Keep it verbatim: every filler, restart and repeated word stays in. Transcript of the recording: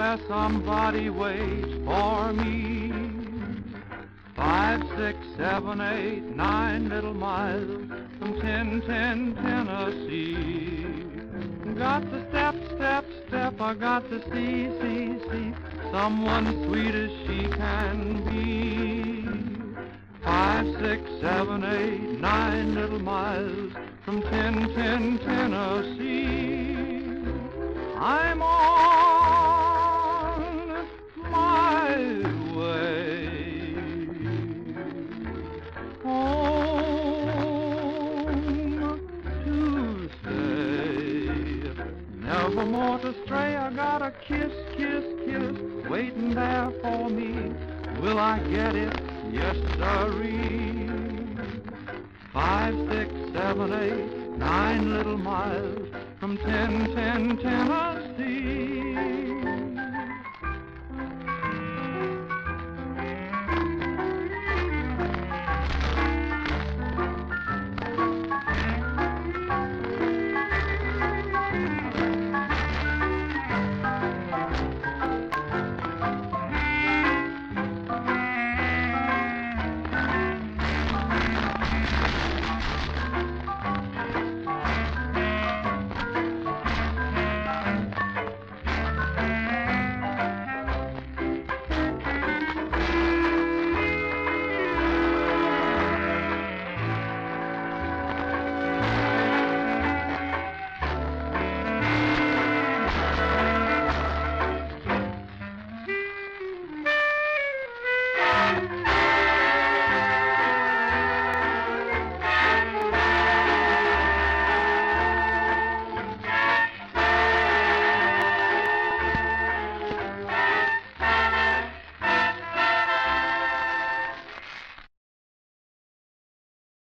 where somebody waits for me. Five, six, seven, eight, nine little miles from ten ten, Tennessee. Got to step, step, step, I got to see, see, see someone sweet as she can be. Five, six, seven, eight, nine little miles from ten ten, Tennessee. I'm on my way home to stay. Never more to stray. I got a kiss, kiss, kiss waiting there for me. Will I get it? Yes, sirree. Five, six, seven, eight, nine little miles from ten ten ten.